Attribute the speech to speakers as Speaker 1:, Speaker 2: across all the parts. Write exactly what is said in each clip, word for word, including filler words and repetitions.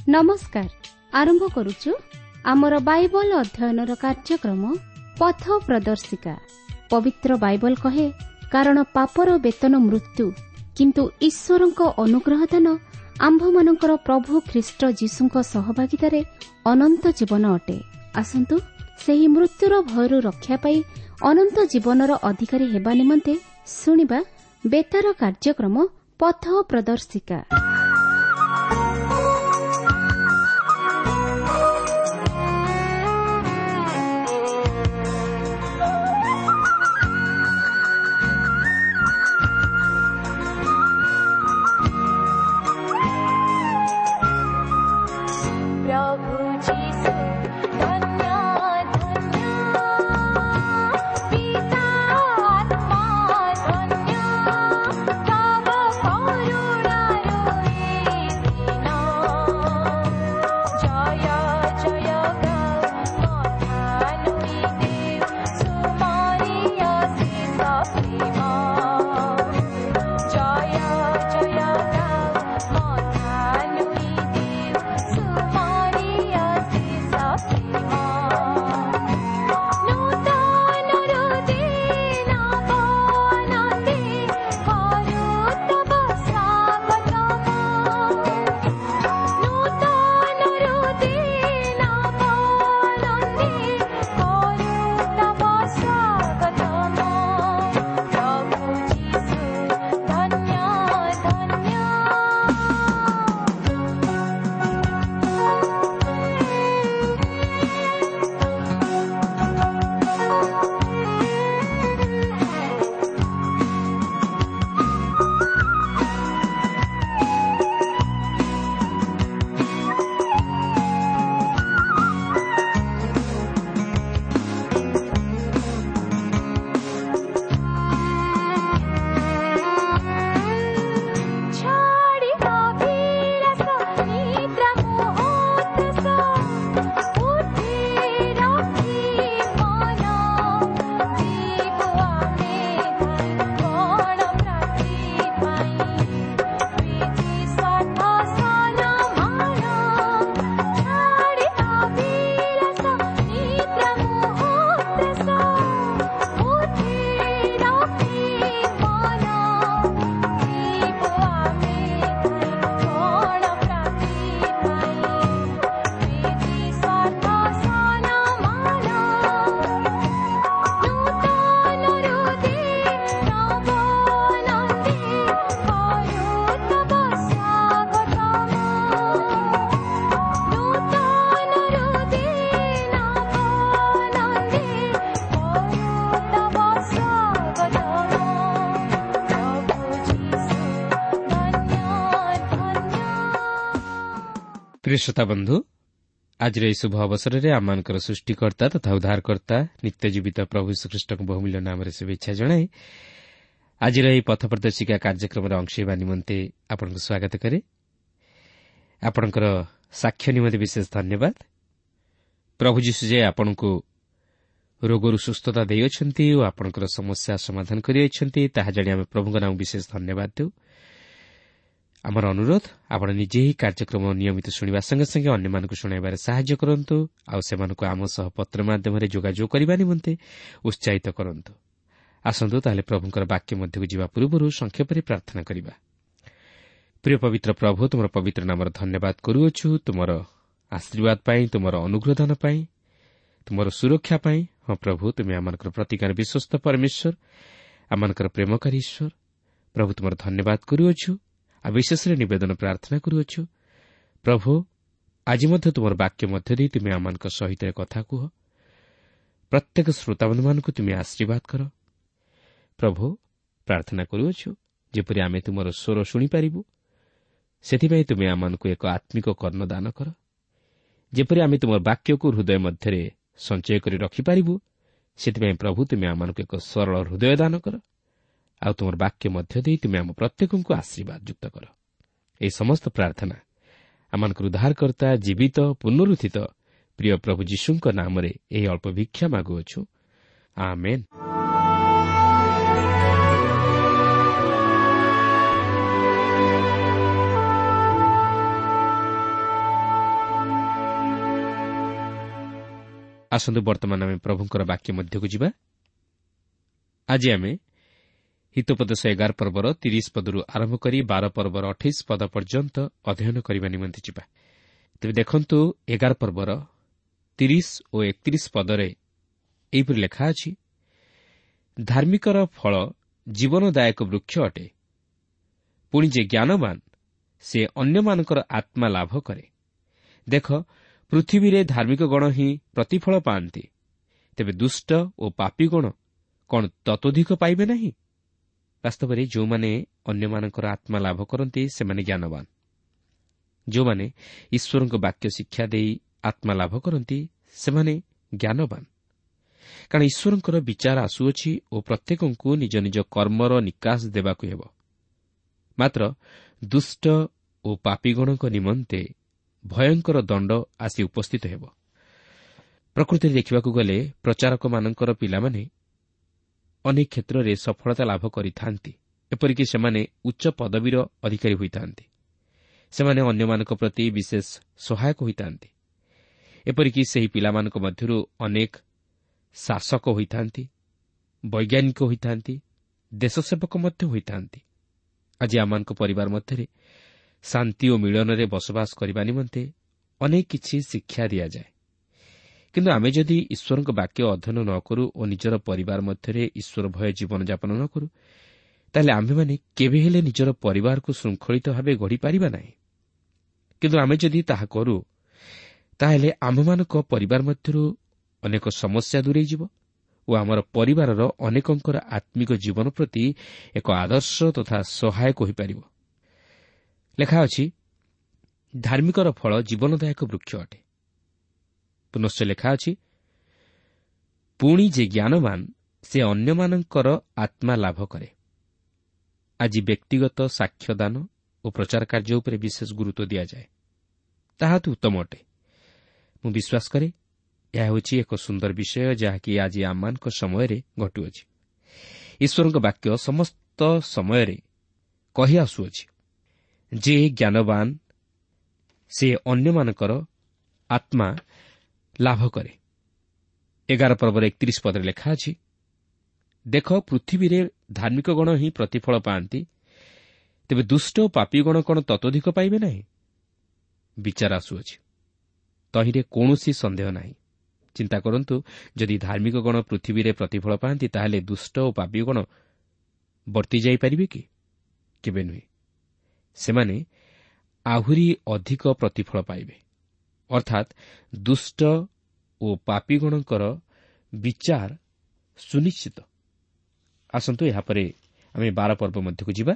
Speaker 1: नमस्कार आरंभ करुचु आमर बाइबल अध्ययनर कार्यक्रम पथ प्रदर्शिका। पवित्र बाइबल कहे कारण पापर वेतन मृत्यु किंतु ईश्वरंक अनुग्रह दान आंभमानंकर प्रभु ख्रीष्ट जीशुंक सहभागितारे अनंत जीवन अटे। आसंतु सेही मृत्युर भयरु रक्षा पाई अनंत जीवनर अधिकारी हेबा निमंते सुनिबा बेतार कार्यक्रम पथ प्रदर्शिका।
Speaker 2: प्रिय श्रोता बंधु, आज शुभ अवसर में आम सृष्टिकर्ता तथा उद्धारकर्ता नित्य जीवित प्रभु श्रीकृष्ण बहुमूल्य नाम शुभेच्छा जनाए आज पथ प्रदर्शिका कार्यक्रम अंश होगा निमंते आपन स्वागत करे। आपणकर साक्ष्य निमंते विशेष धन्यवाद। प्रभु जीशु जे आपण को रोगरु सुस्थता देइछन्ति और आपणकर समस्या समाधान करियछन्ति ताहा जानि आमे प्रभुଙ୍କ नाम विशेष धन्यवाद देउ। आमर अनुरोध आपण निजे ही कार्यक्रम नियमित शुणा संगे संगे अन्य मानक शुणाइबार साहाय्य करंतु आउ सेमानकु आम सह पत्र माध्यम जोगाजोग करबा निमंते उत्साहित करंतु। आसंतु ताले प्रभुଙ୍କର वाक्य मध्यକୁ ଯିବା ପୂର୍ବରୁ ସଂକ୍ଷେପରେ ପ୍ରାର୍ଥନା କରିବା। प्रिय पवित्र प्रभु, तुमर पवित्र नामर धन्यवाद करूछु, तुमर आशीर्वाद पाई, तुमर अनुग्रहदान पाई, तुमर सुरक्षा पाई। हाँ प्रभु, तुम आमनकर प्रतिकार विश्वस्त परमेश्वर, आमनकर प्रेमकारी ईश्वर। प्रभु तुमर धन्यवाद करूछु आ विशेष निवेदन प्रार्थना करूछु प्रभु, आज मध्य तुमर वाक्य मध्य दे तुम आमनक सहित कथा कुह। प्रत्येक श्रोताबंधु मानकु तुम आशीर्वाद कर प्रभु। प्रार्थना करूछु जेपरि आमे तुमर स्वर शुणी पारिबु, सेथिबाई तुम आमनकु एक आत्मिक कर्ण दान कर। जेपरि आमे तुमर वाक्य को हृदय मध्यरे संचय करि रखि पारिबु, सेथिबाई प्रभु तुम आमनकु एक सरल हृदय दान कर। आ तुमर वाक्य मध्य दे तुम आम प्रत्येकଙ୍କୁ आशीर्वाद युक्त कर। ए समस्त प्रार्थना आमनकर उद्धारकर्ता जीवित पुनरुत्थित प्रिय प्रभु यीशुଙ୍କ नामरे एही अल्प भिक्षा मागुअछु, आमेन। ଆସନ୍ତୁ ବର୍ତ୍ତମାନ ଆମେ ପ୍ରଭୁଙ୍କର ବାକ୍ୟ ମଧ୍ୟକୁ ଯିବା। ଆଜି ଆମେ ହିତୋପଦେଶ ଏଗାର ପର୍ବର ତିରିଶ ପଦରୁ ଆରମ୍ଭ କରି ବାର ପର୍ବର ଅଠେଇଶ ପଦ ପର୍ଯ୍ୟନ୍ତ ଅଧ୍ୟୟନ କରିବା ନିମନ୍ତେ ଯିବା। ତେବେ ଦେଖନ୍ତୁ, ଏଗାର ପର୍ବର ତିରିଶ ଓ ଏକତିରିଶ ପଦରେ ଏହିପରି ଲେଖା ଅଛି, ଧାର୍ମିକର ଫଳ ଜୀବନଦାୟକ ବୃକ୍ଷ ଅଟେ, ପୁଣି ଯେ ଜ୍ଞାନବାନ ସେ ଅନ୍ୟମାନଙ୍କର ଆତ୍ମା ଲାଭ କରେ। ଦେଖ, ପୃଥିବୀରେ ଧାର୍ମିକ ଗଣ ହିଁ ପ୍ରତିଫଳ ପାଆନ୍ତି, ତେବେ ଦୁଷ୍ଟ ଓ ପାପୀଗଣ କ'ଣ ତତୋଧିକ ପାଇବେ ନାହିଁ? ବାସ୍ତବରେ ଯେଉଁମାନେ ଅନ୍ୟମାନଙ୍କର ଆତ୍ମା ଲାଭ କରନ୍ତି ସେମାନେ ଜ୍ଞାନବାନ। ଯେଉଁମାନେ ଈଶ୍ୱରଙ୍କ ବାକ୍ୟ ଶିକ୍ଷା ଦେଇ ଆତ୍ମା ଲାଭ କରନ୍ତି ସେମାନେ ଜ୍ଞାନବାନ। କାରଣ ଈଶ୍ୱରଙ୍କର ବିଚାର ଆସୁଅଛି ଓ ପ୍ରତ୍ୟେକଙ୍କୁ ନିଜ ନିଜ କର୍ମର ନିକାଶ ଦେବାକୁ ହେବ। ମାତ୍ର ଦୁଷ୍ଟ ଓ ପାପୀଗଣଙ୍କ ନିମନ୍ତେ ଭୟଙ୍କର ଦଣ୍ଡ ଆସି ଉପସ୍ଥିତ ହେବ। ପ୍ରକୃତିରେ ଦେଖିବାକୁ ଗଲେ ପ୍ରଚାରକମାନଙ୍କର ପିଲାମାନେ ଅନେକ କ୍ଷେତ୍ରରେ ସଫଳତା ଲାଭ କରିଥାନ୍ତି। ଏପରିକି ସେମାନେ ଉଚ୍ଚ ପଦବୀର ଅଧିକାରୀ ହୋଇଥାନ୍ତି। ସେମାନେ ଅନ୍ୟମାନଙ୍କ ପ୍ରତି ବିଶେଷ ସହାୟକ ହୋଇଥାନ୍ତି। ଏପରିକି ସେହି ପିଲାମାନଙ୍କ ମଧ୍ୟରୁ ଅନେକ ଶାସକ ହୋଇଥାନ୍ତି, ବୈଜ୍ଞାନିକ ହୋଇଥାନ୍ତି, ଦେଶସେବକ ମଧ୍ୟ ହୋଇଥାନ୍ତି। ଆଜି ଆମମାନଙ୍କ ପରିବାର ମଧ୍ୟରେ ଶାନ୍ତି ଓ ମିଳନରେ ବସବାସ କରିବା ନିମନ୍ତେ ଅନେକ କିଛି ଶିକ୍ଷା ଦିଆଯାଏ। କିନ୍ତୁ ଆମେ ଯଦି ଈଶ୍ୱରଙ୍କ ବାକ୍ୟ ଅଧ୍ୟୟନ ନ କରୁ ଓ ନିଜର ପରିବାର ମଧ୍ୟରେ ଈଶ୍ୱର ଭୟ ଜୀବନଯାପନ ନ କରୁ, ତାହେଲେ ଆମ୍ଭେମାନେ କେବେ ହେଲେ ନିଜର ପରିବାରକୁ ଶୃଙ୍ଖଳିତ ଭାବେ ଗଢ଼ିପାରିବା ନାହିଁ। କିନ୍ତୁ ଆମେ ଯଦି ତାହା କରୁ, ତାହେଲେ ଆମ୍ଭମାନଙ୍କ ପରିବାର ମଧ୍ୟରୁ ଅନେକ ସମସ୍ୟା ଦୂରେଇଯିବ ଓ ଆମର ପରିବାରର ଅନେକଙ୍କର ଆତ୍ମିକ ଜୀବନ ପ୍ରତି ଏକ ଆଦର୍ଶ ତଥା ସହାୟକ ହୋଇପାରିବ। ଲେଖା ଅଛି, ଧାର୍ମିକର ଫଳ ଜୀବନଦାୟକ ବୃକ୍ଷ ଅଟେ। ପୁନଶ୍ଚ ଲେଖା ଅଛି, ପୁଣି ଯେ ଜ୍ଞାନବାନ ସେ ଅନ୍ୟମାନଙ୍କର ଆତ୍ମା ଲାଭ କରେ। ଆଜି ବ୍ୟକ୍ତିଗତ ସାକ୍ଷ୍ୟଦାନ ଓ ପ୍ରଚାର କାର୍ଯ୍ୟ ଉପରେ ବିଶେଷ ଗୁରୁତ୍ୱ ଦିଆଯାଏ। ତାହା ତ ଉତ୍ତମ ଅଟେ। ମୁଁ ବିଶ୍ୱାସ କରେ ଏହା ହେଉଛି ଏକ ସୁନ୍ଦର ବିଷୟ, ଯାହାକି ଆଜି ଆମମାନଙ୍କ ସମୟରେ ଘଟୁଅଛି। ଈଶ୍ୱରଙ୍କ ବାକ୍ୟ ସମସ୍ତ ସମୟରେ କହି ଆସୁଅଛି ଯେ ଜ୍ଞାନବାନ ସେ ଅନ୍ୟମାନଙ୍କର ଆତ୍ମା ଲାଭ କରେ। ଏଗାର ପର୍ବର ଏକତିରିଶ ପଦରେ ଲେଖା ଅଛି, ଦେଖ, ପୃଥିବୀରେ ଧାର୍ମିକ ଗଣ ହିଁ ପ୍ରତିଫଳ ପାଆନ୍ତି, ତେବେ ଦୁଷ୍ଟ ଓ ପାପୀଗଣ କ'ଣ ତତୋଧିକ ପାଇବେ ନାହିଁ? ବିଚାର ଆସୁଅଛି, ତହିଁରେ କୌଣସି ସନ୍ଦେହ ନାହିଁ। ଚିନ୍ତା କରନ୍ତୁ, ଯଦି ଧାର୍ମିକ ଗଣ ପୃଥିବୀରେ ପ୍ରତିଫଳ ପାଆନ୍ତି, ତାହେଲେ ଦୁଷ୍ଟ ଓ ପାପୀଗଣ ବର୍ତ୍ତି ଯାଇପାରିବେ କି? କେବେ ନୁହେଁ। ସେମାନେ ଆହୁରି ଅଧିକ ପ୍ରତିଫଳ ପାଇବେ, ଅର୍ଥାତ୍ ଦୁଷ୍ଟ ଓ ପାପୀଗଣଙ୍କର ବିଚାର ସୁନିଶ୍ଚିତ। ଆସନ୍ତୁ ଏହାପରେ ଆମେ ବାର ପର୍ବ ମଧ୍ୟକୁ ଯିବା।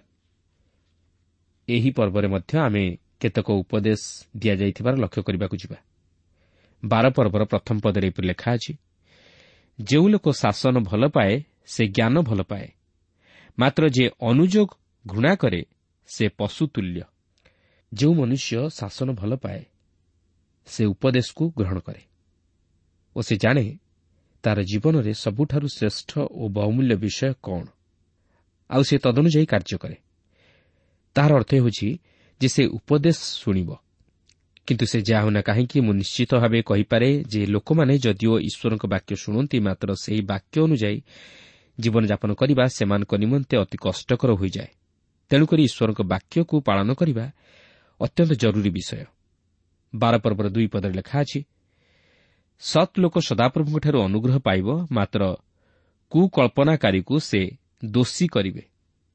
Speaker 2: ଏହି ପର୍ବରେ ମଧ୍ୟ ଆମେ କେତେକ ଉପଦେଶ ଦିଆଯାଇଥିବାର ଲକ୍ଷ୍ୟ କରିବାକୁ ଯିବା। ବାର ପର୍ବର ପ୍ରଥମ ପଦରେ ଏପରି ଲେଖା ଅଛି, ଯେଉଁ ଲୋକ ଶାସନ ଭଲ ପାଏ ସେ ଜ୍ଞାନ ଭଲ ପାଏ, ମାତ୍ର ଯେ ଅନୁଯୋଗ ଘୃଣା କରେ ସେ ପଶୁ ତୁଲ୍ୟ। ଯେଉଁ ମନୁଷ୍ୟ ଶାସନ ଭଲ ପାଏ ସେ ଉପଦେଶକୁ ଗ୍ରହଣ କରେ ଓ ସେ ଜାଣେ ତାର ଜୀବନରେ ସବୁଠାରୁ ଶ୍ରେଷ୍ଠ ଓ ବହୁମୂଲ୍ୟ ବିଷୟ କ'ଣ, ଆଉ ସେ ତଦନୁଯାୟୀ କାର୍ଯ୍ୟ କରେ। ତାହାର ଅର୍ଥ ହେଉଛି ଯେ ସେ ଉପଦେଶ ଶୁଣିବ। କିନ୍ତୁ ସେ ଯାହା ହେଉନା କାହିଁକି, ମୁଁ ନିଶ୍ଚିତ ଭାବେ କହିପାରେ ଯେ ଲୋକମାନେ ଯଦିଓ ଈଶ୍ୱରଙ୍କ ବାକ୍ୟ ଶୁଣନ୍ତି, ମାତ୍ର ସେହି ବାକ୍ୟ ଅନୁଯାୟୀ ଜୀବନଯାପନ କରିବା ସେମାନଙ୍କ ନିମନ୍ତେ ଅତି କଷ୍ଟକର ହୋଇଯାଏ। ତେଣୁକରି ଈଶ୍ୱରଙ୍କ ବାକ୍ୟକୁ ପାଳନ କରିବା ଅତ୍ୟନ୍ତ ଜରୁରୀ ବିଷୟ। ବାର ପର୍ବର ଦୁଇ ପଦରେ ଲେଖା ଅଛି, ସତ୍ ଲୋକ ସଦାପ୍ରଭୁଙ୍କଠାରୁ ଅନୁଗ୍ରହ ପାଇବ, ମାତ୍ର କୁକଳ୍ପନାକାରୀକୁ ସେ ଦୋଷୀ କରିବେ।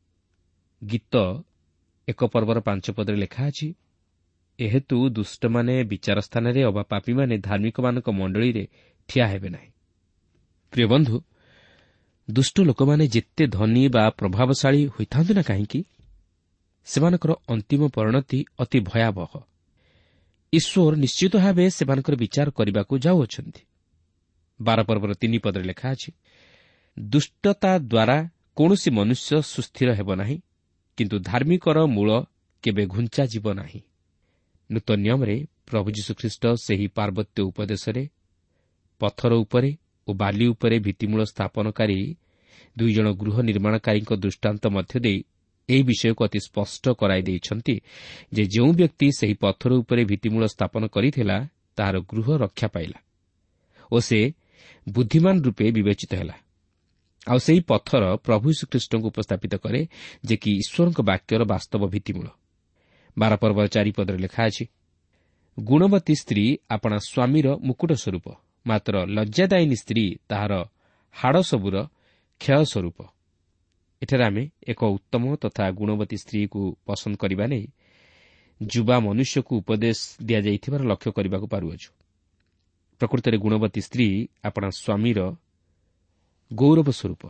Speaker 2: ଗୀତ ଏକ ପର୍ବର ପାଞ୍ଚ ପଦରେ ଲେଖା ଅଛି, ଏହେତୁ ଦୁଷ୍ଟମାନେ ବିଚାର ସ୍ଥାନରେ ଅବା ପାପୀମାନେ ଧାର୍ମିକମାନଙ୍କ ମଣ୍ଡଳୀରେ ଠିଆ ହେବେ ନାହିଁ। ପ୍ରିୟ ବନ୍ଧୁ, ଦୁଷ୍ଟ ଲୋକମାନେ ଯେତେ ଧନୀ ବା ପ୍ରଭାବଶାଳୀ ହୋଇଥାନ୍ତୁ ନା କାହିଁକି, ସେମାନଙ୍କର ଅନ୍ତିମ ପରିଣତି ଅତି ଭୟାବହ। ଈଶ୍ୱର ନିଶ୍ଚିତ ଭାବେ ସେମାନଙ୍କର ବିଚାର କରିବାକୁ ଯାଉଅଛନ୍ତି। ବାର ପର୍ବର ତିନି ପଦରେ ଲେଖା ଅଛି, ଦୁଷ୍ଟତା ଦ୍ୱାରା କୌଣସି ମନୁଷ୍ୟ ସୁସ୍ଥିର ହେବ ନାହିଁ, କିନ୍ତୁ ଧାର୍ମିକର ମୂଳ କେବେ ଘୁଞ୍ଚାଯିବ ନାହିଁ। ନୂତନ ନିୟମରେ ପ୍ରଭୁ ଯୀଶୁଖ୍ରୀଷ୍ଟ ସେହି ପାର୍ବତ୍ୟ ଉପଦେଶରେ ପଥର ଉପରେ ଓ ବାଲି ଉପରେ ଭିତ୍ତିମୂଳ ସ୍ଥାପନକାରୀ ଦୁଇ ଜଣ ଗୃହ ନିର୍ମାଣକାରୀଙ୍କ ଦୃଷ୍ଟାନ୍ତ ମଧ୍ୟ ଦେଇ ଏହି ବିଷୟକୁ ଅତି ସ୍ପଷ୍ଟ କରାଇ ଦେଇଛନ୍ତି ଯେ ଯେଉଁ ବ୍ୟକ୍ତି ସେହି ପଥର ଉପରେ ଭିତ୍ତିମୂଳ ସ୍ଥାପନ କରିଥିଲା ତାହାର ଗୃହ ରକ୍ଷା ପାଇଲା ଓ ସେ ବୁଦ୍ଧିମାନ ରୂପେ ବିବେଚିତ ହେଲା। ଆଉ ସେହି ପଥର ପ୍ରଭୁ ଶ୍ରୀଖ୍ରୀଷ୍ଟଙ୍କୁ ଉପସ୍ଥାପିତ କରେ, ଯେ କି ଈଶ୍ୱରଙ୍କ ବାକ୍ୟର ବାସ୍ତବ ଭିତ୍ତିମୂଳ। ବାର ପର୍ବର ଚାରିପଦରେ ଲେଖା ଅଛି, ଗୁଣବତୀ ସ୍ତ୍ରୀ ଆପଣା ସ୍ୱାମୀର ମୁକୁଟ ସ୍ୱରୂପ, ମାତ୍ର ଲଜ୍ଜାଦାୟିନୀ ସ୍ତ୍ରୀ ତାହାର ହାଡ଼ ସବୁର କ୍ଷୟ ସ୍ୱରୂପ। ଏଠାରେ ଆମେ ଏକ ଉତ୍ତମ ତଥା ଗୁଣବତୀ ସ୍ତ୍ରୀକୁ ପସନ୍ଦ କରିବା ନେଇ ଯୁବା ମନୁଷ୍ୟକୁ ଉପଦେଶ ଦିଆଯାଇଥିବାର ଲକ୍ଷ୍ୟ କରିବାକୁ ପାରୁଅଛୁ। ପ୍ରକୃତରେ ଗୁଣବତୀ ସ୍ତ୍ରୀ ଆପଣା ସ୍ୱାମୀର ଗୌରବ ସ୍ୱରୂପ।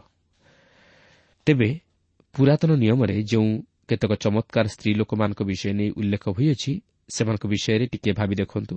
Speaker 2: ତେବେ ପୁରାତନ ନିୟମରେ ଯେଉଁ କେତେକ ଚମତ୍କାର ସ୍ତ୍ରୀ ଲୋକମାନଙ୍କ ବିଷୟ ନେଇ ଉଲ୍ଲେଖ ହୋଇଅଛି, ସେମାନଙ୍କ ବିଷୟରେ ଟିକିଏ ଭାବି ଦେଖନ୍ତୁ।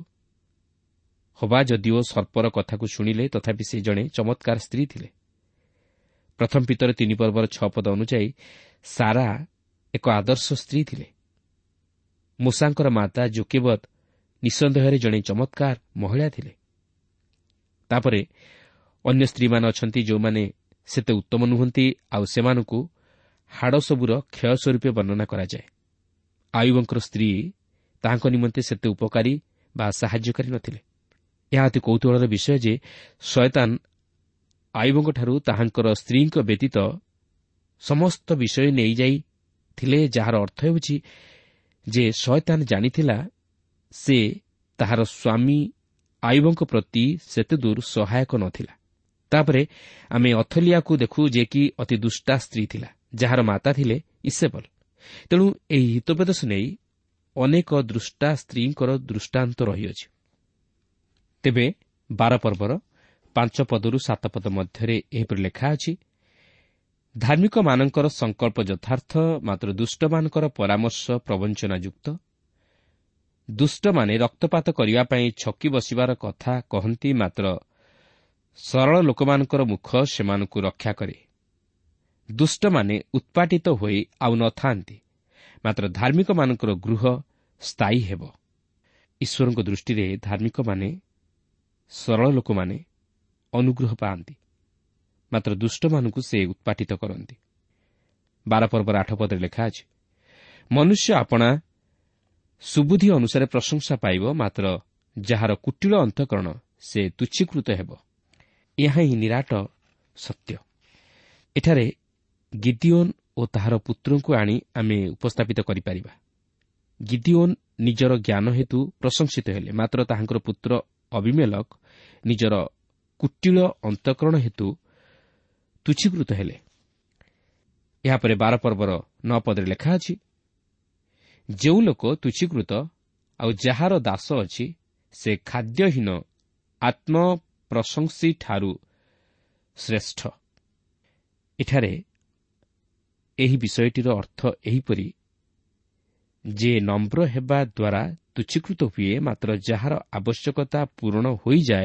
Speaker 2: ହବା ଯଦିଓ ସର୍ପର କଥାକୁ ଶୁଣିଲେ, ତଥାପି ସେ ଜଣେ ଚମତ୍କାର ସ୍ତ୍ରୀ ଥିଲେ। ପ୍ରଥମ ପିତର ତିନି ପର୍ବର ଛଅ ପଦ ଅନୁଯାୟୀ ସାରା ଏକ ଆଦର୍ଶ ସ୍ତ୍ରୀ ଥିଲେ। ମୂଷାଙ୍କର ମାତା ଯୋକେବତ୍ ନିଃସନ୍ଦେହରେ ଜଣେ ଚମତ୍କାର ମହିଳା ଥିଲେ। ତାପରେ ଅନ୍ୟ ସ୍ତ୍ରୀମାନେ ଅଛନ୍ତି ଯେଉଁମାନେ ସେତେ ଉତ୍ତମ ନୁହନ୍ତି, ଆଉ ସେମାନଙ୍କୁ ହାଡ଼ ସବୁର କ୍ଷୟ ସ୍ୱରୂପେ ବର୍ଣ୍ଣନା କରାଯାଏ। ଆୟୁବଙ୍କର ସ୍ତ୍ରୀ ତାହାଙ୍କ ନିମନ୍ତେ ସେତେ ଉପକାରୀ ବା ସାହାଯ୍ୟକାରୀ ନ ଥିଲେ। ଏହା ଅତି କୌତୁହଳର ବିଷୟ ଯେ ଶୟତାନ ଆୟୁବଙ୍କଠାରୁ ତାହାଙ୍କର ସ୍ତ୍ରୀଙ୍କ ବ୍ୟତୀତ ସମସ୍ତ ବିଷୟ ନେଇଯାଇଥିଲେ, ଯାହାର ଅର୍ଥ ହେଉଛି ଯେ ଶୟତାନ ଜାଣିଥିଲା ସେ ତାହାର ସ୍ୱାମୀ ଆୟୁବଙ୍କ ପ୍ରତି ସେତେଦୂର ସହାୟକ ନ ଥିଲା। ତାପରେ ଆମେ ଅଥଲିଆକୁ ଦେଖୁ, ଯେ କି ଅତି ଦୁଷ୍ଟା ସ୍ତ୍ରୀ ଥିଲା, ଯାହାର ମାତା ଥିଲେ ଇସେବଲ୍। ତେଣୁ ଏହି ହିତୋପଦେଶ ନେଇ ଅନେକ ଦୃଷ୍ଟା ସ୍ତ୍ରୀଙ୍କର ଦୃଷ୍ଟାନ୍ତ ରହିଅଛି। ତେବେ ବାର ପର୍ବର ପାଞ୍ଚ ପଦରୁ ସାତ ପଦ ମଧ୍ୟରେ ଏହିପରି ଲେଖା ଅଛି, ଧାର୍ମିକମାନଙ୍କର ସଂକଳ୍ପ ଯଥାର୍ଥ, ମାତ୍ର ଦୁଷ୍ଟମାନଙ୍କର ପରାମର୍ଶ ପ୍ରବଞ୍ଚନାଯୁକ୍ତ। ଦୁଷ୍ଟମାନେ ରକ୍ତପାତ କରିବା ପାଇଁ ଛକି ବସିବାର କଥା କହନ୍ତି, ମାତ୍ର ସରଳ ଲୋକମାନଙ୍କର ମୁଖ ସେମାନଙ୍କୁ ରକ୍ଷା କରେ। ଦୁଷ୍ଟମାନେ ଉତ୍ପାଟିତ ହୋଇ ଆଉ ନ ଥାନ୍ତି, ମାତ୍ର ଧାର୍ମିକମାନଙ୍କର ଗୃହ ସ୍ଥାୟୀ ହେବ। ଈଶ୍ୱରଙ୍କ ଦୃଷ୍ଟିରେ ଧାର୍ମିକମାନେ, ସରଳ ଲୋକମାନେ ଅନୁଗ୍ରହ ପାଆନ୍ତି, ମାତ୍ର ଦୁଷ୍ଟମାନଙ୍କୁ ସେ ଉତ୍ପାଟିତ କରନ୍ତି। ବାର ପର୍ବର ଆଠ ପଦରେ ଲେଖା ଅଛି, ମନୁଷ୍ୟ ଆପଣା ସୁବୁଦ୍ଧି ଅନୁସାରେ ପ୍ରଶଂସା ପାଇବ, ମାତ୍ର ଯାହାର କୁଟିଳ ଅନ୍ତଃକରଣ ସେ ତୁଚ୍ଛୀକୃତ ହେବ। ଏହା ହିଁ ନିରାଟ ସତ୍ୟ। ଏଠାରେ ଗିଦିଓନ୍ ଓ ତାହାର ପୁତ୍ରଙ୍କୁ ଆଣି ଆମେ ଉପସ୍ଥାପିତ କରିପାରିବା। ଗିଦିଓନ୍ ନିଜର ଜ୍ଞାନ ହେତୁ ପ୍ରଶଂସିତ ହେଲେ, ମାତ୍ର ତାହାଙ୍କର ପୁତ୍ର ଅବିମେଲକ ନିଜର କୁଟିଳ ଅନ୍ତଃକରଣ ହେତୁ ତୁଚ୍ଛୀକୃତ ହେଲେ। ଏହାପରେ ବାର ପର୍ବର ନଅ ପଦରେ ଲେଖା ଅଛି, ଯେଉଁ ଲୋକ ତୁଚ୍ଛୀକୃତ ଆଉ ଯାହାର ଦାସ ଅଛି, ସେ ଖାଦ୍ୟହୀନ ଆତ୍ମପ୍ରଶଂସୀଠାରୁ ଶ୍ରେଷ୍ଠ। ଏଠାରେ ଏହି ବିଷୟଟିର ଅର୍ଥ ଏହିପରି ଯେ ନମ୍ର ହେବା ଦ୍ୱାରା ତୁଚ୍ଛୀକୃତ ହୁଏ, ମାତ୍ର ଯାହାର ଆବଶ୍ୟକତା ପୂରଣ ହୋଇଯାଏ,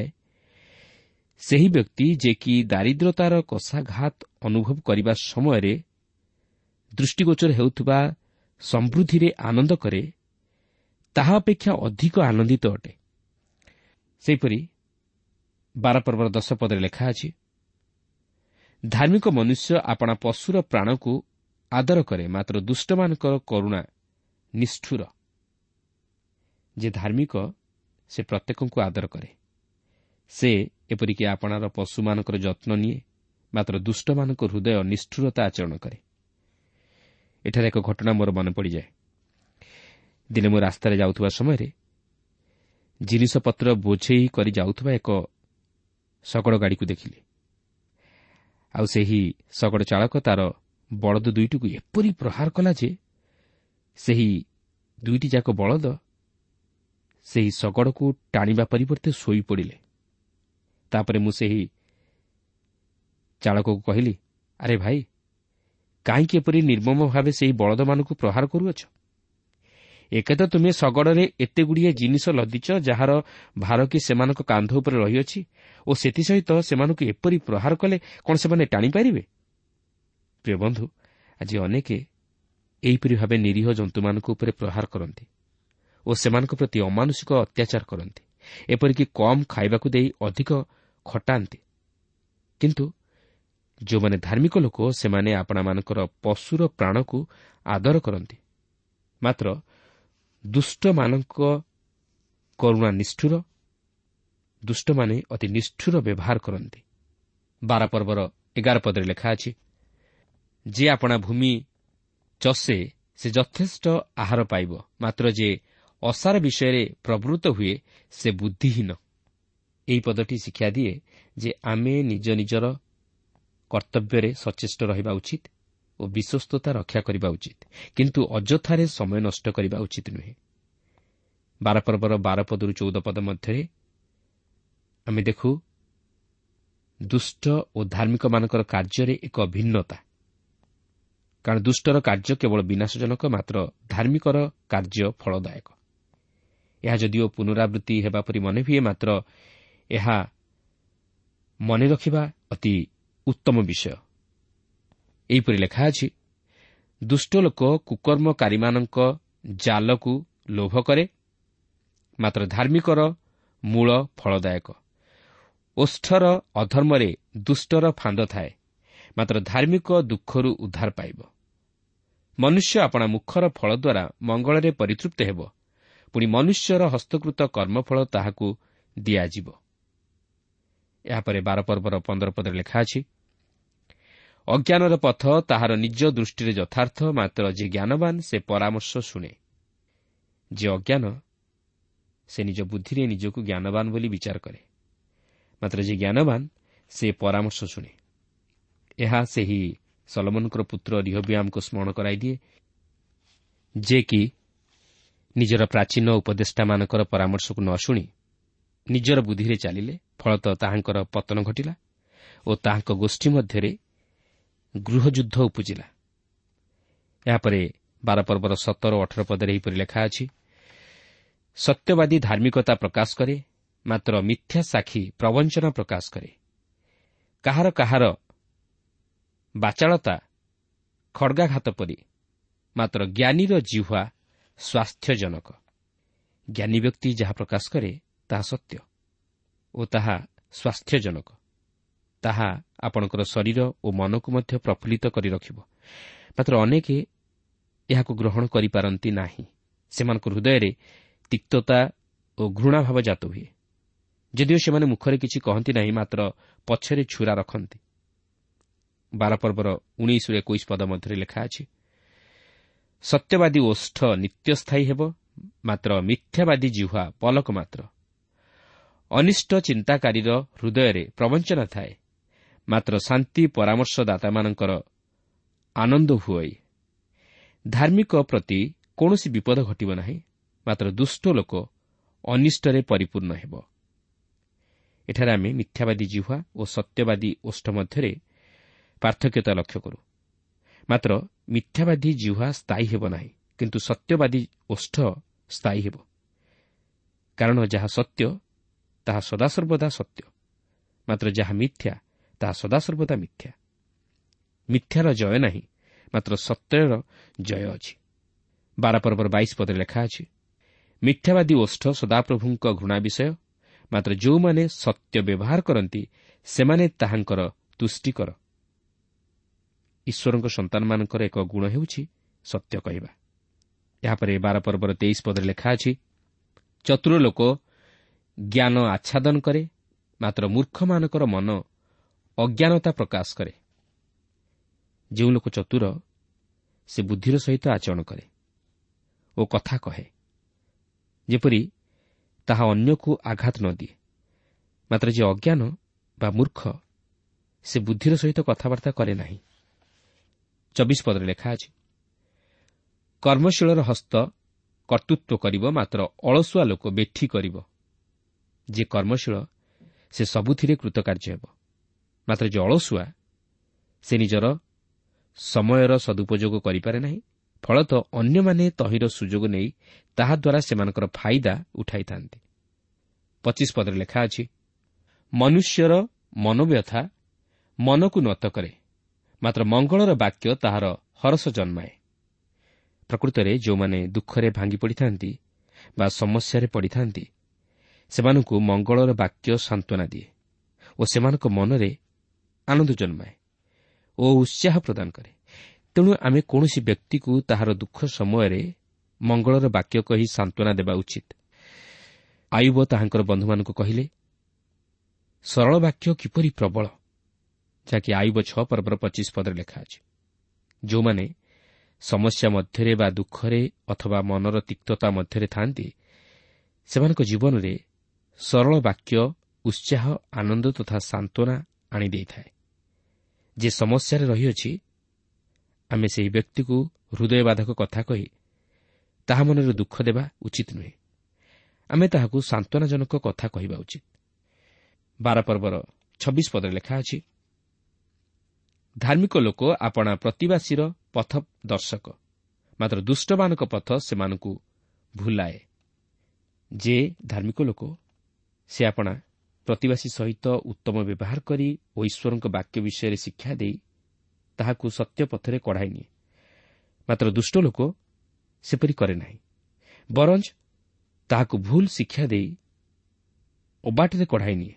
Speaker 2: ସେହି ବ୍ୟକ୍ତି ଯେ କି ଦାରିଦ୍ର୍ୟତାର କଷାଘାତ ଅନୁଭବ କରିବା ସମୟରେ ଦୃଷ୍ଟିଗୋଚର ହେଉଥିବା ସମୃଦ୍ଧିରେ ଆନନ୍ଦ କରେ, ତାହା ଅପେକ୍ଷା ଅଧିକ ଆନନ୍ଦିତ ଅଟେ। ସେହିପରି ବାର ପର୍ବର ଦଶ ପଦରେ ଲେଖା ଅଛି, ଧାର୍ମିକ ମନୁଷ୍ୟ ଆପଣା ପଶୁର ପ୍ରାଣକୁ ଆଦର କରେ, ମାତ୍ର ଦୁଷ୍ଟମାନଙ୍କର କରୁଣା ନିଷ୍ଠୁର। ଯେ ଧାର୍ମିକ ସେ ପ୍ରତ୍ୟେକଙ୍କୁ ଆଦର କରେ। ସେ ଏପରିକି ଆପଣାର ପଶୁମାନଙ୍କର ଯତ୍ନ ନିଏ, ମାତ୍ର ଦୁଷ୍ଟମାନଙ୍କ ହୃଦୟ ନିଷ୍ଠୁରତା ଆଚରଣ କରେ। ଏଠାରେ ଏକ ଘଟଣା ମୋର ମନେ ପଡ଼ିଯାଏ। ଦିନେ ମୁଁ ରାସ୍ତାରେ ଯାଉଥିବା ସମୟରେ ଜିନିଷପତ୍ର ବୋଝେଇ କରି ଯାଉଥିବା ଏକ ଶଗଡ଼ ଗାଡ଼ିକୁ ଦେଖିଲି। ଆଉ ସେହି ଶଗଡ଼ ଚାଳକ ତାର ବଳଦ ଦୁଇଟିକୁ ଏପରି ପ୍ରହାର କଲା ଯେ ସେହି ଦୁଇଟି ଯାକ ବଳଦ ସେହି ଶଗଡ଼କୁ ଟାଣିବା ପରିବର୍ତ୍ତେ ଶୋଇପଡ଼ିଲେ। ତାପରେ ମୁଁ ସେହି ଚାଳକକୁ କହିଲି, ଆରେ ଭାଇ, କାହିଁକି ଏପରି ନିର୍ମମ ଭାବେ ସେହି ବଳଦମାନଙ୍କୁ ପ୍ରହାର କରୁଅଛ? ଏକେ ତ ତୁମେ ଶଗଡ଼ରେ ଏତେଗୁଡ଼ିଏ ଜିନିଷ ଲଦିଛ, ଯାହାର ଭାର କି ସେମାନଙ୍କ କାନ୍ଧ ଉପରେ ରହିଅଛି, ଓ ସେଥିସହିତ ସେମାନଙ୍କୁ ଏପରି ପ୍ରହାର କଲେ କ'ଣ ସେମାନେ ଟାଣିପାରିବେ? ପ୍ରିୟ ବନ୍ଧୁ, ଆଜି ଅନେକ ଏହିପରି ଭାବେ ନିରୀହ ଜନ୍ତୁମାନଙ୍କ ଉପରେ ପ୍ରହାର କରନ୍ତି ଓ ସେମାନଙ୍କ ପ୍ରତି ଅମାନୁଷିକ ଅତ୍ୟାଚାର କରନ୍ତି, ଏପରିକି କମ୍ ଖାଇବାକୁ ଦେଇ ଅଧିକ ଖଟାନ୍ତି। କିନ୍ତୁ ଯେଉଁମାନେ ଧାର୍ମିକ ଲୋକ, ସେମାନେ ଆପଣାମାନଙ୍କର ପଶୁର ପ୍ରାଣକୁ ଆଦର କରନ୍ତି, ମାତ୍ର ଦୁଷ୍ଟମାନଙ୍କ କରୁଣା ନିଷ୍ଠୁର। ଦୁଷ୍ଟମାନେ ଅତି ନିଷ୍ଠୁର ବ୍ୟବହାର କରନ୍ତି। ବାର ପର୍ବର ଏଗାର ପଦରେ ଲେଖା ଅଛି, ଯେ ଆପଣା ଭୂମି ଚଷେ ସେ ଯଥେଷ୍ଟ ଆହାର ପାଇବ, ମାତ୍ର ଯେ ଅସାର ବିଷୟରେ ପ୍ରବୃତ୍ତ ହୁଏ ସେ ବୁଦ୍ଧିହୀନ। ଏହି ପଦଟି ଶିକ୍ଷା ଦିଏ ଯେ ଆମେ ନିଜ ନିଜର କର୍ତ୍ତବ୍ୟରେ ସଚେଷ୍ଟ ରହିବା ଉଚିତ ଓ ବିଶ୍ୱସ୍ତତା ରକ୍ଷା କରିବା ଉଚିତ, କିନ୍ତୁ ଅଯଥାରେ ସମୟ ନଷ୍ଟ କରିବା ଉଚିତ ନୁହେଁ। ବାର ପର୍ବର ବାର ପଦରୁ ଚଉଦ ପଦ ମଧ୍ୟରେ ଆମେ ଦେଖୁ ଦୁଷ୍ଟ ଓ ଧାର୍ମିକମାନଙ୍କର କାର୍ଯ୍ୟରେ ଏକ ଭିନ୍ନତା। କାରଣ ଦୁଷ୍ଟର କାର୍ଯ୍ୟ କେବଳ ବିନାଶଜନକ, ମାତ୍ର ଧାର୍ମିକର କାର୍ଯ୍ୟ ଫଳଦାୟକ। ଏହା ଯଦିଓ ପୁନରାବୃତ୍ତି ହେବା ପରି ମନେ ହୁଏ, ମାତ୍ର ଏହା ମନେ ରଖିବା ଅତି ଉତ୍ତମ ବିଷୟ। ଏହିପରି ଲେଖା ଅଛି, ଦୁଷ୍ଟ ଲୋକ କୁକର୍ମକାରୀମାନଙ୍କ ଜାଲକୁ ଲୋଭ କରେ, ମାତ୍ର ଧାର୍ମିକର ମୂଳ ଫଳଦାୟକ। ଓଷ୍ଠର ଅଧର୍ମରେ ଦୁଷ୍ଟର ଫାନ୍ଦ ଥାଏ, ମାତ୍ର ଧାର୍ମିକ ଦୁଃଖରୁ ଉଦ୍ଧାର ପାଇବ। ମନୁଷ୍ୟ ଆପଣା ମୁଖର ଫଳ ଦ୍ୱାରା ମଙ୍ଗଳରେ ପରିତୃପ୍ତ ହେବ, ପୁଣି ମନୁଷ୍ୟର ହସ୍ତକୃତ କର୍ମଫଳ ତାହାକୁ ଦିଆଯିବ। ଏହାପରେ ବାର ପର୍ବର ପନ୍ଦର ପଦରେ ଲେଖା ଅଛି, ଅଜ୍ଞାନର ପଥ ତାହାର ନିଜ ଦୃଷ୍ଟିରେ ଯଥାର୍ଥ, ମାତ୍ର ଯେ ଜ୍ଞାନବାନ ସେ ପରାମର୍ଶ ଶୁଣେ। ଯେ ଅଜ୍ଞାନ ସେ ନିଜ ବୁଦ୍ଧିରେ ନିଜକୁ ଜ୍ଞାନବାନ ବୋଲି ବିଚାର କରେ, ମାତ୍ର ଯେ ଜ୍ଞାନବାନ ସେ ପରାମର୍ଶ ଶୁଣେ। ଏହା ସେହି ସଲୋମନଙ୍କର ପୁତ୍ର ରିହବିଆମକୁ ସ୍ମରଣ କରାଇଦିଏ, ଯେ କି ନିଜର ପ୍ରାଚୀନ ଉପଦେଷ୍ଟାମାନଙ୍କର ପରାମର୍ଶକୁ ନ ଶୁଣି ନିଜର ବୁଦ୍ଧିରେ ଚାଲିଲେ, ଫଳତଃ ତାହାଙ୍କର ପତନ ଘଟିଲା ଓ ତାହାଙ୍କ ଗୋଷ୍ଠୀ ମଧ୍ୟରେ ଗୃହଯୁଦ୍ଧ ଉପୁଜିଲା। ଏହାପରେ ବାର ପର୍ବର ସତର ଓ ଅଠର ପଦରେ ଏହିପରି ଲେଖା ଅଛି, ସତ୍ୟବାଦୀ ଧାର୍ମିକତା ପ୍ରକାଶ କରେ, ମାତ୍ର ମିଥ୍ୟା ସାକ୍ଷୀ ପ୍ରବଞ୍ଚନା ପ୍ରକାଶ କରେ। କାହାର କାହାର ବାଚାଳତା ଖଡ୍ଗାଘାତ ପରି, ମାତ୍ର ଜ୍ଞାନୀର ଜିହ୍ୱା ସ୍ୱାସ୍ଥ୍ୟଜନକ। ଜ୍ଞାନୀ ବ୍ୟକ୍ତି ଯାହା ପ୍ରକାଶ କରେ ତାହା ସତ୍ୟ ଓ ତାହା ସ୍ୱାସ୍ଥ୍ୟଜନକ। ତାହା ଆପଣଙ୍କର ଶରୀର ଓ ମନକୁ ମଧ୍ୟ ପ୍ରଫୁଲ୍ଲିତ କରି ରଖିବ। ମାତ୍ର ଅନେକ ଏହାକୁ ଗ୍ରହଣ କରିପାରନ୍ତି ନାହିଁ। ସେମାନଙ୍କ ହୃଦୟରେ ତିକ୍ତତା ଓ ଘୃଣାଭାବ ଜାତ ହୁଏ। ଯଦିଓ ସେମାନେ ମୁଖରେ କିଛି କହନ୍ତି ନାହିଁ, ମାତ୍ର ପଛରେ ଛୁରା ରଖନ୍ତି। ବାର ପର୍ବର ଉଣେଇଶରୁ ଏକୋଇଶ ପଦ ମଧ୍ୟରେ ଲେଖା ଅଛି, ସତ୍ୟବାଦୀ ଓଷ୍ଠ ନିତ୍ୟସ୍ଥାୟୀ ହେବ, ମାତ୍ର ମିଥ୍ୟାବାଦୀ ଜିହ୍ୱା ପଲକ ମାତ୍ର। ଅନିଷ୍ଟ ଚିନ୍ତାକାରୀର ହୃଦୟରେ ପ୍ରବଞ୍ଚନା ଥାଏ, ମାତ୍ର ଶାନ୍ତି ପରାମର୍ଶଦାତାମାନଙ୍କର ଆନନ୍ଦ ହୁଏ। ଧାର୍ମିକ ପ୍ରତି କୌଣସି ବିପଦ ଘଟିବ ନାହିଁ, ମାତ୍ର ଦୁଷ୍ଟ ଲୋକ ଅନିଷ୍ଟରେ ପରିପୂର୍ଣ୍ଣ ହେବ। ଏଠାରେ ଆମେ ମିଥ୍ୟାବାଦୀ ଜିହ୍ୱା ଓ ସତ୍ୟବାଦୀ ଓଷ୍ଠ ମଧ୍ୟରେ ପାର୍ଥକ୍ୟତା ଲକ୍ଷ୍ୟ କରୁ। ମାତ୍ର ମିଥ୍ୟାବାଦୀ ଜିହ୍ୱା ସ୍ଥାୟୀ ହେବ ନାହିଁ, କିନ୍ତୁ ସତ୍ୟବାଦୀ ଓଷ୍ଠ ସ୍ଥାୟୀ ହେବ। କାରଣ ଯାହା ସତ୍ୟ ତାହା ସଦାସର୍ବଦା ସତ୍ୟ, ମାତ୍ର ଯାହା ମିଥ୍ୟା ତାହା ସଦାସର୍ବଦା ମିଥ୍ୟା। ମିଥ୍ୟାର ଜୟ ନାହିଁ, ମାତ୍ର ସତ୍ୟର ଜୟ ଅଛି। ବାର ପର୍ବର ବାଇଶ ପଦରେ ଲେଖା ଅଛି, ମିଥ୍ୟାବାଦୀ ଓଷ୍ଠ ସଦାପ୍ରଭୁଙ୍କ ଘୃଣା ବିଷୟ, ମାତ୍ର ଯେଉଁମାନେ ସତ୍ୟ ବ୍ୟବହାର କରନ୍ତି ସେମାନେ ତାହାଙ୍କର ତୁଷ୍ଟିକର। ଈଶ୍ୱରଙ୍କ ସନ୍ତାନମାନଙ୍କର ଏକ ଗୁଣ ହେଉଛି ସତ୍ୟ କହିବା। ଏହାପରେ ବାର ପର୍ବର ତେଇଶ ପଦରେ ଲେଖା ଅଛି, ଚତୁର ଲୋକ ଜ୍ଞାନ ଆଚ୍ଛାଦନ କରେ, ମାତ୍ର ମୂର୍ଖମାନଙ୍କର ମନ ଅଜ୍ଞାନତା ପ୍ରକାଶ କରେ। ଯେଉଁ ଲୋକ ଚତୁର ସେ ବୁଦ୍ଧିର ସହିତ ଆଚରଣ କରେ ଓ କଥା କହେ, ଯେପରି ତାହା ଅନ୍ୟକୁ ଆଘାତ ନ ଦିଏ। ମାତ୍ର ଯେ ଅଜ୍ଞାନ ବା ମୂର୍ଖ ସେ ବୁଦ୍ଧିର ସହିତ କଥାବାର୍ତ୍ତା କରେ ନାହିଁ। ଚବିଶ ପଦରେ ଲେଖା ଅଛି, କର୍ମଶୀଳର ହସ୍ତ କର୍ତ୍ତୃତ୍ୱ କରିବ, ମାତ୍ର ଅଳସୁଆ ଲୋକ ବେଠି କରିବ। ଯେ କର୍ମଶୀଳ ସେ ସବୁଥିରେ କୃତକାର୍ଯ୍ୟ ହେବ, ମାତ୍ର ଯେ ଅଳସୁଆ ସେ ନିଜର ସମୟର ସଦୁପଯୋଗ କରିପାରେ ନାହିଁ। ଫଳତଃ ଅନ୍ୟମାନେ ତହିଁର ସୁଯୋଗ ନେଇ ତାହାଦ୍ୱାରା ସେମାନଙ୍କର ଫାଇଦା ଉଠାଇଥାନ୍ତି। ପଚିଶ ପଦରେ ଲେଖା ଅଛି, ମନୁଷ୍ୟର ମନୋବ୍ୟଥା ମନକୁ ନତ କରେ, ମାତ୍ର ମଙ୍ଗଳର ବାକ୍ୟ ତାହାର ହରସ ଜନ୍ମାଏ। ପ୍ରକୃତରେ ଯେଉଁମାନେ ଦୁଃଖରେ ଭାଙ୍ଗି ପଡ଼ିଥାନ୍ତି ବା ସମସ୍ୟାରେ ପଡ଼ିଥାନ୍ତି ସେମାନଙ୍କୁ ମଙ୍ଗଳର ବାକ୍ୟ ସାନ୍ତ୍ୱନା ଦିଏ ଓ ସେମାନଙ୍କ ମନରେ ଆନନ୍ଦ ଜନ୍ମାଏ ଓ ଉତ୍ସାହ ପ୍ରଦାନ କରେ। ତେଣୁ ଆମେ କୌଣସି ବ୍ୟକ୍ତିକୁ ତାହାର ଦୁଃଖ ସମୟରେ ମଙ୍ଗଳର ବାକ୍ୟ କହି ସାନ୍ତ୍ୱନା ଦେବା ଉଚିତ। ଆୟୁବ ତାହାଙ୍କର ବନ୍ଧୁମାନଙ୍କୁ କହିଲେ, ସରଳ ବାକ୍ୟ କିପରି ପ୍ରବଳ, ଯାହାକି ଆୟୁବ ଛଅ ପର୍ବର ପଚିଶ ପଦରେ ଲେଖା ଅଛି। ଯେଉଁମାନେ ସମସ୍ୟା ମଧ୍ୟରେ ବା ଦୁଃଖରେ ଅଥବା ମନର ତିକ୍ତତା ମଧ୍ୟରେ ଥାନ୍ତି, ସେମାନଙ୍କ ଜୀବନରେ ସରଳ ବାକ୍ୟ ଉତ୍ସାହ, ଆନନ୍ଦ ତଥା ସାନ୍ତ୍ୱନା ଆଣିଦେଇଥାଏ। ଯେ ସମସ୍ୟାରେ ରହିଅଛି, ଆମେ ସେହି ବ୍ୟକ୍ତିକୁ ହୃଦୟବାଧକ କଥା କହି ତାହା ମନରେ ଦୁଃଖ ଦେବା ଉଚିତ ନୁହେଁ। ଆମେ ତାହାକୁ ସାନ୍ତ୍ୱନାଜନକ କଥା କହିବା ଉଚିତ। ବାର ପର୍ବର ଛବିଶ ପଦରେ ଲେଖା ଅଛି, ଧାର୍ମିକ ଲୋକ ଆପଣା ପ୍ରତିବାସୀର ପଥ ଦର୍ଶକ, ମାତ୍ର ଦୁଷ୍ଟମାନଙ୍କ ପଥ ସେମାନଙ୍କୁ ଭୁଲାଏ। ଯେ ଧାର୍ମିକ ଲୋକ, ସେ ଆପଣା ପ୍ରତିବାସୀ ସହିତ ଉତ୍ତମ ବ୍ୟବହାର କରି ଓ ଈଶ୍ୱରଙ୍କ ବାକ୍ୟ ବିଷୟରେ ଶିକ୍ଷା ଦେଇ ତାହାକୁ ସତ୍ୟ ପଥରେ କଢ଼ାଇ ନିଏ। ମାତ୍ର ଦୁଷ୍ଟ ଲୋକ ସେପରି କରେ ନାହିଁ, ବରଂ ତାହାକୁ ଭୁଲ ଶିକ୍ଷା ଦେଇ ଅବାଟରେ କଢ଼ାଇ ନିଏ।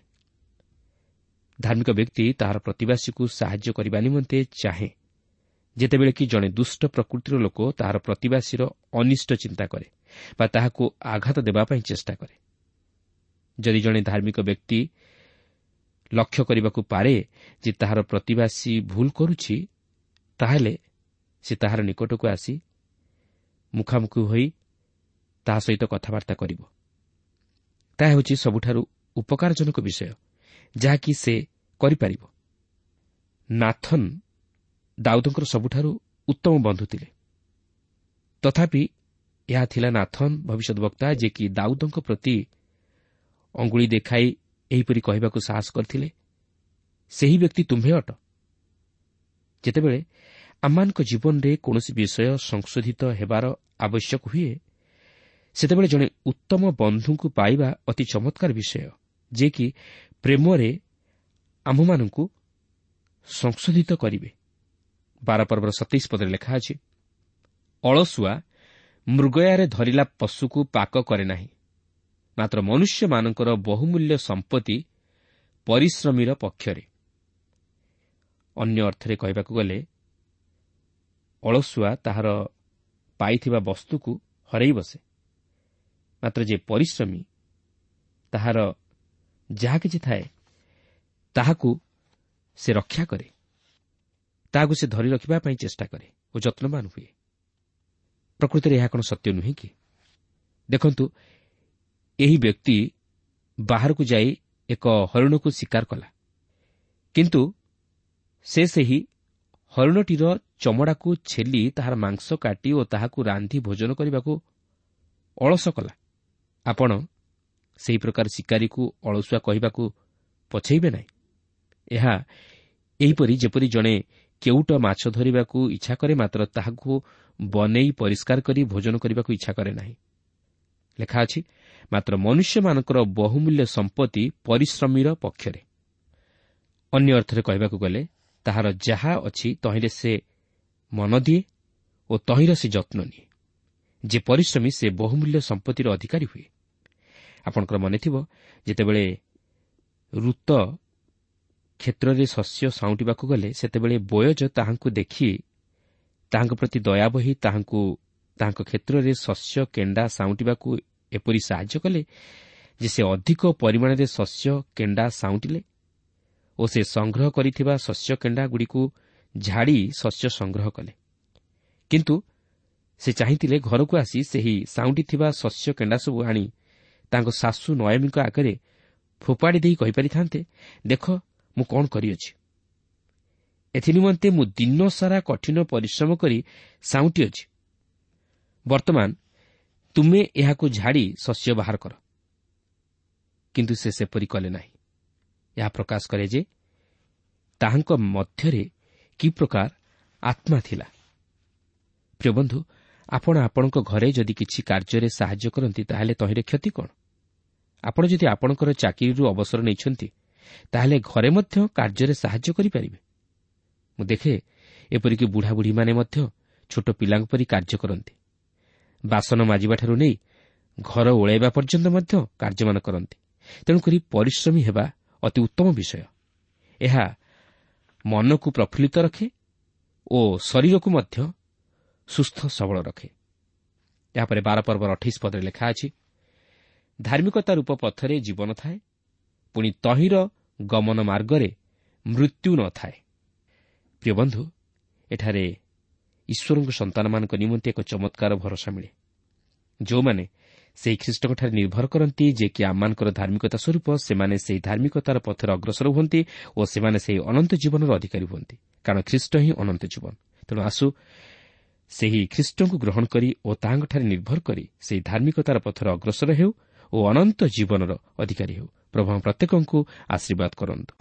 Speaker 2: ଧାର୍ମିକ ବ୍ୟକ୍ତି ତାହାର ପ୍ରତିବାସୀକୁ ସାହାଯ୍ୟ କରିବା ନିମନ୍ତେ ଚାହେଁ, ଯେତେବେଳେ କି ଜଣେ ଦୁଷ୍ଟ ପ୍ରକୃତିର ଲୋକ ତାହାର ପ୍ରତିବାସୀର ଅନିଷ୍ଟ ଚିନ୍ତା କରେ ବା ତାହାକୁ ଆଘାତ ଦେବା ପାଇଁ ଚେଷ୍ଟା କରେ। ଯଦି ଜଣେ ଧାର୍ମିକ ବ୍ୟକ୍ତି ଲକ୍ଷ୍ୟ କରିବାକୁ ପାରେ ଯେ ତାହାର ପ୍ରତିବାସୀ ଭୁଲ କରୁଛି, ତାହେଲେ ସେ ତାହାର ନିକଟକୁ ଆସି ମୁଖାମୁଖି ହୋଇ ତାହା ସହିତ କଥାବାର୍ତ୍ତା କରିବ। ତାହା ହେଉଛି ସବୁଠାରୁ ଉପକାରଜନକ ବିଷୟ, ଯାହାକି ସେ କରିପାରିବ। ନାଥନ ଦାଉଦଙ୍କର ସବୁଠାରୁ ଉତ୍ତମ ବନ୍ଧୁ ଥିଲେ। ତଥାପି ଏହା ଥିଲା ନାଥନ ଭବିଷ୍ୟତ ବକ୍ତା, ଯେ କି ଦାଉଦଙ୍କ ପ୍ରତି ଅଙ୍ଗୁଳି ଦେଖାଇ ଏହିପରି କହିବାକୁ ସାହସ କରିଥିଲେ, ସେହି ବ୍ୟକ୍ତି ତୁମ୍ଭେ ଅଟ। ଯେତେବେଳେ ଆମମାନଙ୍କ ଜୀବନରେ କୌଣସି ବିଷୟ ସଂଶୋଧିତ ହେବାର ଆବଶ୍ୟକ ହୁଏ, ସେତେବେଳେ ଜଣେ ଉତ୍ତମ ବନ୍ଧୁଙ୍କୁ ପାଇବା ଅତି ଚମତ୍କାର ବିଷୟ, ଯେ କି ପ୍ରେମରେ ଆମ୍ଭମାନଙ୍କୁ ସଂଶୋଧିତ କରିବେ। ବାର ପର୍ବର ସତେଇଶ ପଦରେ ଲେଖା ଅଛି, ଅଳସୁଆ ମୃଗୟାରେ ଧରିଲା ପଶୁକୁ ପାକ କରେ ନାହିଁ, ମାତ୍ର ମନୁଷ୍ୟମାନଙ୍କର ବହୁମୂଲ୍ୟ ସମ୍ପତ୍ତି ପରିଶ୍ରମୀର ପକ୍ଷରେ। ଅନ୍ୟ ଅର୍ଥରେ କହିବାକୁ ଗଲେ, ଅଳସୁଆ ତାହାର ପାଇଥିବା ବସ୍ତୁକୁ ହରାଇ ବସେ, ମାତ୍ର ଯେ ପରିଶ୍ରମୀ ତାହାର ଯାହା କିଛି ଥାଏ ତାହାକୁ ସେ ରକ୍ଷା କରେ, ତାହାକୁ ସେ ଧରି ରଖିବା ପାଇଁ ଚେଷ୍ଟା କରେ ଓ ଯତ୍ନବାନ ହୁଏ। ପ୍ରକୃତରେ ଏହା କ'ଣ ସତ୍ୟ ନୁହେଁ କି? ଦେଖନ୍ତୁ, ଏହି ବ୍ୟକ୍ତି ବାହାରକୁ ଯାଇ ଏକ ହରିଣକୁ ଶିକାର କଲା, କିନ୍ତୁ ସେ ସେହି ହରିଣଟିର ଚମଡ଼ାକୁ ଛେଲି ତାହାର ମାଂସ କାଟି ଓ ତାହାକୁ ରାନ୍ଧି ଭୋଜନ କରିବାକୁ ଅଳସ କଲା। ଆପଣ ସେହି ପ୍ରକାର ଶିକାରୀକୁ ଅଳସୁଆ କହିବାକୁ ପଛେଇବେ ନାହିଁ। ଏହା ଏହିପରି ଯେପରି ଜଣେ କେଉଟ ମାଛ ଧରିବାକୁ ଇଚ୍ଛା କରେ, ମାତ୍ର ତାହାକୁ ବନେଇ ପରିଷ୍କାର କରି ଭୋଜନ କରିବାକୁ ଇଚ୍ଛା କରେ ନାହିଁ। ଲେଖା ଅଛି, ମାତ୍ର ମନୁଷ୍ୟମାନଙ୍କର ବହୁମୂଲ୍ୟ ସମ୍ପତ୍ତି ପରିଶ୍ରମୀର ପକ୍ଷରେ। ଅନ୍ୟ ଅର୍ଥରେ କହିବାକୁ ଗଲେ, ତାହାର ଯାହା ଅଛି ତହିଁରେ ସେ ମନ ଦିଏ ଓ ତହିଁର ସେ ଯତ୍ନ ନିଏ। ଯେ ପରିଶ୍ରମୀ ସେ ବହୁମୂଲ୍ୟ ସମ୍ପତ୍ତିର ଅଧିକାରୀ ହୁଏ। ଆପଣଙ୍କର ମନେଥିବ, ଯେତେବେଳେ ଋତ କ୍ଷେତ୍ରରେ ଶସ୍ୟ ସାଉଁଟିବାକୁ ଗଲେ, ସେତେବେଳେ ବୋୟଜ ତାହାଙ୍କୁ ଦେଖି ତାହାଙ୍କ ପ୍ରତି ଦୟା ବହି ତାହାଙ୍କୁ ତାହାଙ୍କ କ୍ଷେତ୍ରରେ ଶସ୍ୟ କେଣ୍ଡା ସାଉଁଟିବାକୁ ଏପରି ସାହାଯ୍ୟ କଲେ ଯେ ସେ ଅଧିକ ପରିମାଣରେ ଶସ୍ୟ କେଣ୍ଡା ସାଉଁଟିଲେ ଓ ସେ ସଂଗ୍ରହ କରିଥିବା ଶସ୍ୟ କେଣ୍ଡାଗୁଡ଼ିକୁ ଝାଡ଼ି ଶସ୍ୟ ସଂଗ୍ରହ କଲେ। କିନ୍ତୁ ସେ ଚାହିଁଥିଲେ ଘରକୁ ଆସି ସେହି ସାଉଁଟିଥିବା ଶସ୍ୟ କେଣ୍ଡା ସବୁ ଆଣି ତାଙ୍କ ଶାଶୁ ନୟମୀଙ୍କ ଆଗରେ ଫୋପାଡ଼ି ଦେଇ କହିପାରିଥାନ୍ତେ, ଦେଖ ମୁଁ କ'ଣ କରିଅଛି। ଏଥିନିମନ୍ତେ ମୁଁ ଦିନସାରା କଠିନ ପରିଶ୍ରମ କରି ସାଉଁଟିଅଛି। ବର୍ତ୍ତମାନ ତୁମେ ଏହାକୁ ଝାଡ଼ି ଶସ୍ୟ ବାହାର କର। କିନ୍ତୁ ସେ ସେପରି କଲେ ନାହିଁ। ଏହା ପ୍ରକାଶ କରେ ଯେ ତାହାଙ୍କ ମଧ୍ୟରେ କି ପ୍ରକାର ଆତ୍ମା ଥିଲା। ପ୍ରିୟ ବନ୍ଧୁ, ଆପଣ ଆପଣଙ୍କ ଘରେ ଯଦି କିଛି କାର୍ଯ୍ୟରେ ସାହାଯ୍ୟ କରନ୍ତି, ତାହେଲେ ତହିଁରେ କ୍ଷତି କ'ଣ? ଆପଣ ଯଦି ଆପଣଙ୍କର ଚାକିରିରୁ ଅବସର ନେଇଛନ୍ତି, ତାହେଲେ ଘରେ ମଧ୍ୟ କାର୍ଯ୍ୟରେ ସାହାଯ୍ୟ କରିପାରିବେ। ମୁଁ ଦେଖେ, ଏପରିକି ବୁଢ଼ାବୁଢ଼ୀମାନେ ମଧ୍ୟ ଛୋଟ ପିଲାଙ୍କ ପରି କାର୍ଯ୍ୟ କରନ୍ତି। ବାସନ ମାଜିବାଠାରୁ ନେଇ ଘର ଓଳାଇବା ପର୍ଯ୍ୟନ୍ତ ମଧ୍ୟ କାର୍ଯ୍ୟମାନ କରନ୍ତି। ତେଣୁକରି ପରିଶ୍ରମୀ ହେବା ଅତି ଉତ୍ତମ ବିଷୟ। ଏହା ମନକୁ ପ୍ରଫୁଲ୍ଲିତ ରଖେ ଓ ଶରୀରକୁ ମଧ୍ୟ ସୁସ୍ଥ ସବଳ ରଖେ। ଏହାପରେ ବାର ପର୍ବର ଅଠେଇଶ ପଦରେ ଲେଖା ଅଛି, ଧାର୍ମିକତା ରୂପ ପଥରେ ଜୀବନ ଥାଏ, ପୁଣି ତହିଁର ଗମନ ମାର୍ଗରେ ମୃତ୍ୟୁ ନଥାଏ। ପ୍ରିୟ ବନ୍ଧୁ, ଏଠାରେ ଈଶ୍ୱରଙ୍କ ସନ୍ତାନମାନଙ୍କ ନିମନ୍ତେ ଏକ ଚମତ୍କାର ଭରସା ମିଳେ। ଯେଉଁମାନେ ସେହି ଖ୍ରୀଷ୍ଟଙ୍କଠାରେ ନିର୍ଭର କରନ୍ତି, ଯିଏକି ଆମମାନଙ୍କର ଧାର୍ମିକତା ସ୍ୱରୂପ, ସେମାନେ ସେହି ଧାର୍ମିକତାର ପଥରେ ଅଗ୍ରସର ହୁଅନ୍ତି ଓ ସେମାନେ ସେହି ଅନନ୍ତ ଜୀବନର ଅଧିକାରୀ ହୁଅନ୍ତି, କାରଣ ଖ୍ରୀଷ୍ଟ ହିଁ ଅନନ୍ତ ଜୀବନ। ତେଣୁ ଆସୁ ସେହି ଖ୍ରୀଷ୍ଟଙ୍କୁ ଗ୍ରହଣ କରି ଓ ତାହାଙ୍କଠାରେ ନିର୍ଭର କରି ସେହି ଧାର୍ମିକତାର ପଥରେ ଅଗ୍ରସର ହେଉ ଓ ଅନନ୍ତ ଜୀବନର ଅଧିକାରୀ ହେଉ। ପ୍ରଭୁ ପ୍ରତ୍ୟେକଙ୍କୁ ଆଶୀର୍ବାଦ କରନ୍ତୁ।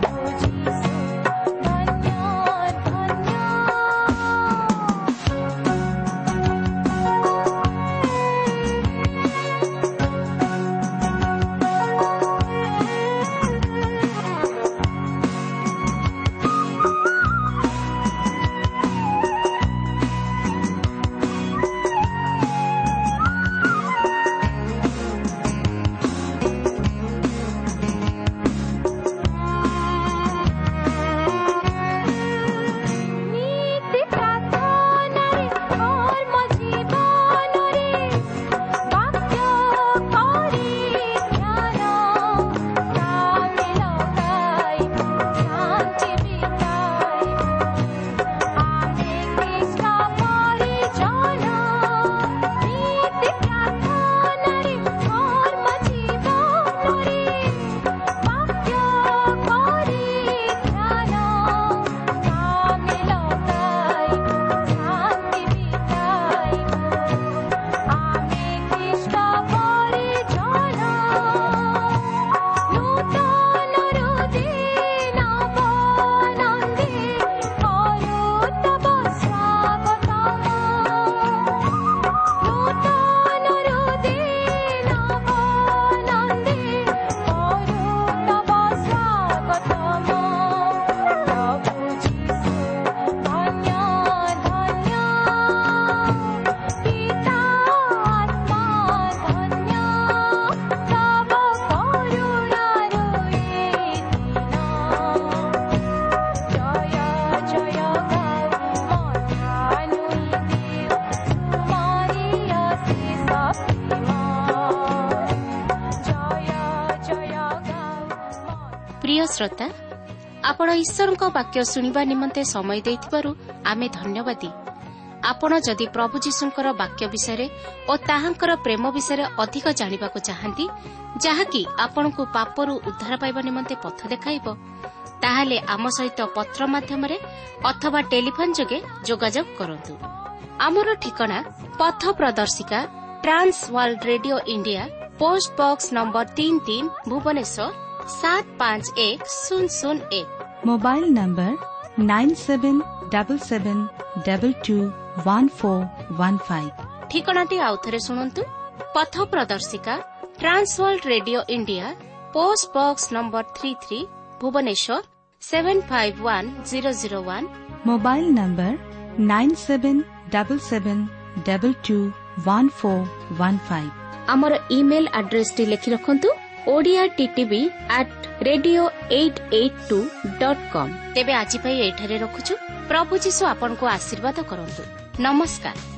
Speaker 1: প্রিয় শ্রোতা, ଆପଣ ଈଶ୍ୱରଙ୍କ ବାକ୍ୟ ଶୁଣିବା ନିମନ୍ତେ ସମୟ ଦେଇଥିବାରୁ ଆମେ ଧନ୍ୟବାଦୀ। ଆପଣ ଯଦି ପ୍ରଭୁ ଯୀଶୁଙ୍କର ବାକ୍ୟ ବିଷୟରେ ଓ ତାହାଙ୍କର ପ୍ରେମ ବିଷୟରେ ଅଧିକ ଜାଣିବାକୁ ଚାହାନ୍ତି, ଯାହାକି ଆପଣଙ୍କୁ ପାପରୁ ଉଦ୍ଧାର ପାଇବା ନିମନ୍ତେ ପଥ ଦେଖାଇବ, ତାହେଲେ ଆମ ସହିତ ପତ୍ର ମାଧ୍ୟମରେ ଅଥବା ଟେଲିଫୋନ୍ ଯୋଗେ ଯୋଗାଯୋଗ କରନ୍ତୁ। ଆମର ଠିକଣା ପଥ ପ୍ରଦର୍ଶିକା, trans world radio India, post box number ତିନି ତିନି, ଭୁବନେଶ୍ୱର ସାତ ପାଞ୍ଚ ଏକ ଶୂନ ଶୂନ ଏକ।
Speaker 3: Mobile number nine seven double seven double two one four one five.
Speaker 1: ଠିକଣାଟି ଆଉଥରେ ଶୁଣନ୍ତୁ। ପଥ ପ୍ରଦର୍ଶିକା, trans world radio India, post box number three three, Bhubaneswar seven five one zero zero one.
Speaker 3: Mobile number nine seven double seven double two one four one five.
Speaker 1: ଆମର email ଆଡ୍ରେସଟି ଲେଖି ରଖନ୍ତୁ, Odia TTV at radio eight eight two dot com. ତେବେ ଆଜି ପାଇଁ ଏଠାରେ ରଖୁଛୁ। ପ୍ରଭୁ ଯୀଶୁ ଆପଣଙ୍କୁ ଆଶୀର୍ବାଦ କରନ୍ତୁ। ନମସ୍କାର।